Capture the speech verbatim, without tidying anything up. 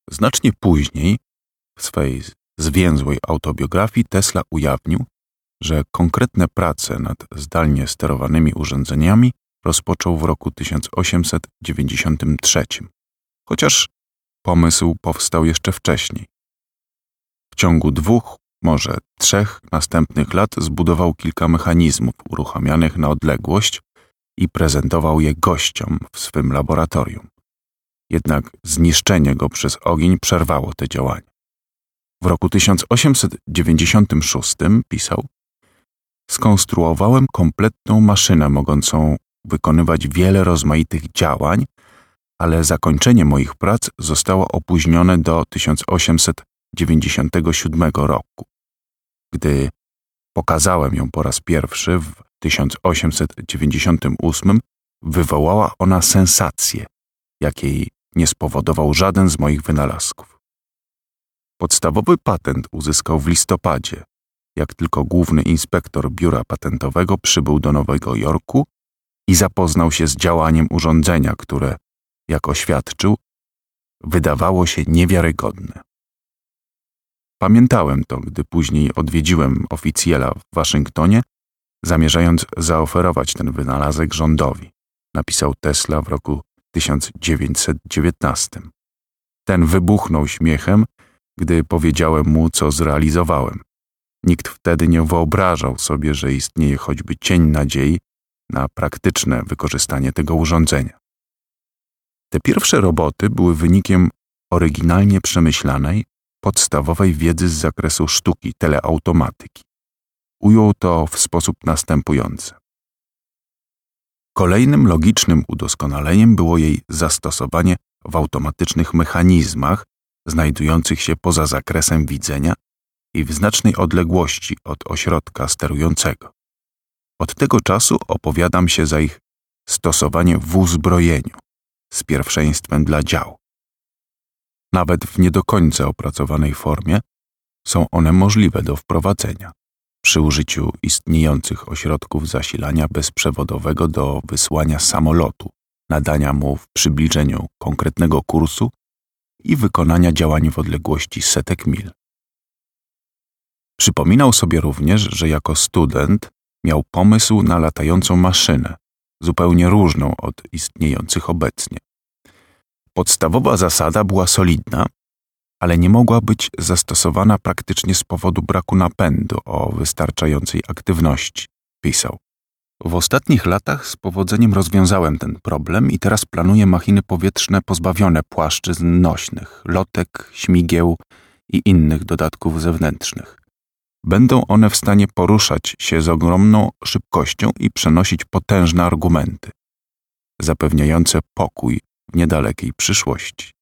Znacznie później, w swej zwięzłej autobiografii, Tesla ujawnił, że konkretne prace nad zdalnie sterowanymi urządzeniami rozpoczął w roku tysiąc osiemset dziewięćdziesiątym trzecim, chociaż pomysł powstał jeszcze wcześniej. W ciągu dwóch, może trzech następnych lat zbudował kilka mechanizmów uruchamianych na odległość i prezentował je gościom w swym laboratorium. Jednak zniszczenie go przez ogień przerwało te działania. W roku tysiąc osiemset dziewięćdziesiątym szóstym pisał: skonstruowałem kompletną maszynę mogącą wykonywać wiele rozmaitych działań, ale zakończenie moich prac zostało opóźnione do tysiąc osiemset dziewięćdziesiątego siódmego roku. Gdy pokazałem ją po raz pierwszy w tysiąc osiemset dziewięćdziesiątym ósmym, wywołała ona sensację, jakiej nie spowodował żaden z moich wynalazków. Podstawowy patent uzyskał w listopadzie, jak tylko główny inspektor biura patentowego przybył do Nowego Jorku i zapoznał się z działaniem urządzenia, które, jak oświadczył, wydawało się niewiarygodne. Pamiętałem to, gdy później odwiedziłem oficjela w Waszyngtonie, zamierzając zaoferować ten wynalazek rządowi, napisał Tesla w roku tysiąc dziewięćset dziewiętnastym. Ten wybuchnął śmiechem, gdy powiedziałem mu, co zrealizowałem. Nikt wtedy nie wyobrażał sobie, że istnieje choćby cień nadziei na praktyczne wykorzystanie tego urządzenia. Te pierwsze roboty były wynikiem oryginalnie przemyślanej, podstawowej wiedzy z zakresu sztuki teleautomatyki. Ujął to w sposób następujący. Kolejnym logicznym udoskonaleniem było jej zastosowanie w automatycznych mechanizmach znajdujących się poza zakresem widzenia i w znacznej odległości od ośrodka sterującego. Od tego czasu opowiadam się za ich stosowanie w uzbrojeniu, z pierwszeństwem dla dział. Nawet w nie do końca opracowanej formie są one możliwe do wprowadzenia przy użyciu istniejących ośrodków zasilania bezprzewodowego do wysłania samolotu, nadania mu w przybliżeniu konkretnego kursu i wykonania działań w odległości setek mil. Przypominał sobie również, że jako student miał pomysł na latającą maszynę, zupełnie różną od istniejących obecnie. Podstawowa zasada była solidna, ale nie mogła być zastosowana praktycznie z powodu braku napędu o wystarczającej aktywności, pisał. W ostatnich latach z powodzeniem rozwiązałem ten problem i teraz planuję machiny powietrzne pozbawione płaszczyzn nośnych, lotek, śmigieł i innych dodatków zewnętrznych. Będą one w stanie poruszać się z ogromną szybkością i przenosić potężne argumenty, zapewniające pokój w niedalekiej przyszłości.